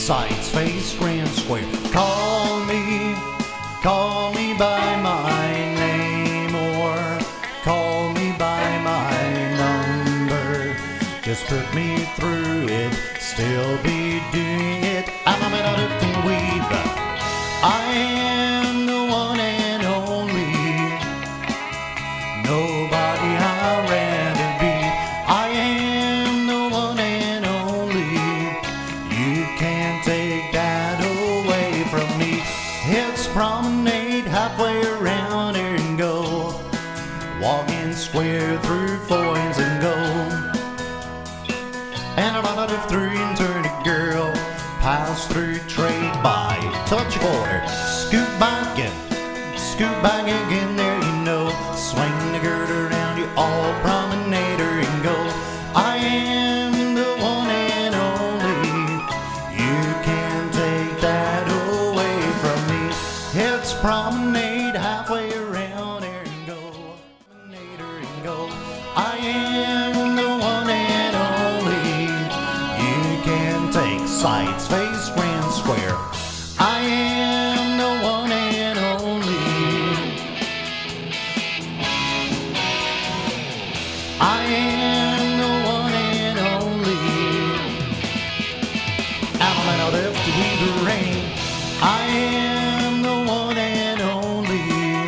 Sights, face, grand square. Call me by my name, or call me by my number. Just put me through it, still be doing it. I'm a man out of the weave. I am the one and only. Nobody I'd rather be. I am the one and only. You can't take that away from me. It's promenade halfway around here and go. Walking square through foils and gold. And a lot of three and turn a girl. Pass through trade by, touch a quarter. Scoot back again, there you know. Swing the gird around you, all promenader and go. I am the one and only. You can't take that away from me. It's promenade halfway around here and go. Promenader and go. I am the one and only. You can take sights, face, grand square. I am the one and only. I am the one and only. I'm a man left to weave the rain. I am the one and only.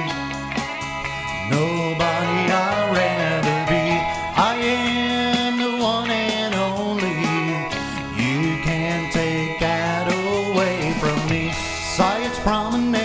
Nobody I'd rather be. I am the one and only. You can't take that away from me. Sights, promenade.